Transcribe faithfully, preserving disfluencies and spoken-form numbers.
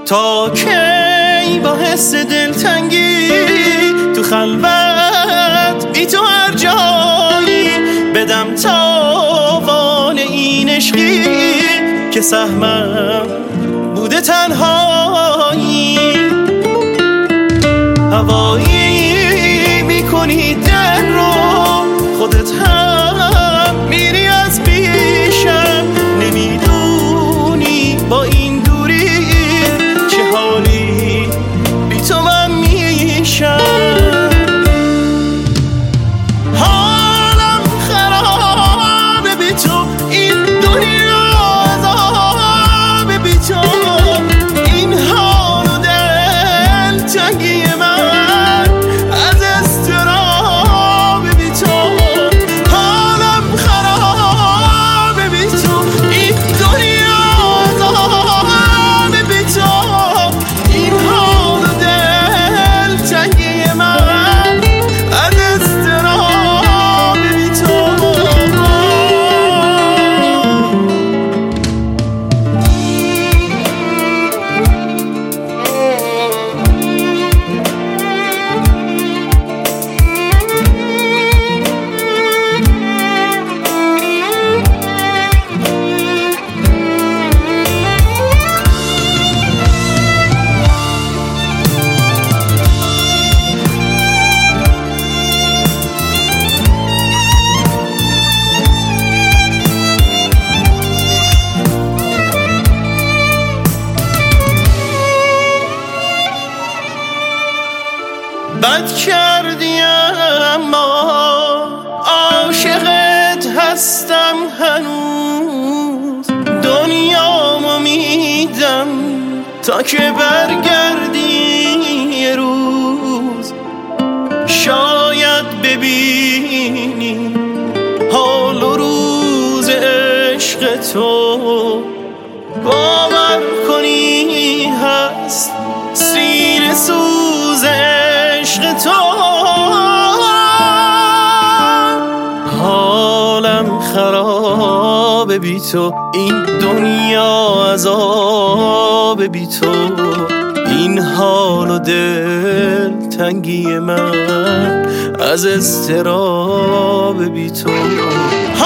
تا کی با حس دلتنگی تو خلوت بی تو هر جایی بدم تاوان این عشقی که سهمم بوده تنهایی. هوایی میکنی دل رو خودت هم میری از پیشم، نمیدونی با این دوری چه حالی بی تو من میشم. حالم خرابه بی تو، این دنیا عذابه بی تو، این حال و دل تنگی من از اضطراب بی تو. حالم خرابه بی تو، این دنیا عذابه بی تو، این حال و دل تنگی من از اضطراب بی تو. بد کردی اما عاشقت هستم هنوز، دنیامو میدم تا که برگردی یه روز. شاید ببینی حال و روز عشق تو، باور کنی هست سینه سوز عشق تو. حالم خرابه بی تو، این دنیا عذاب بی تو، این حال و دل تنگی من از اضطراب بی تو.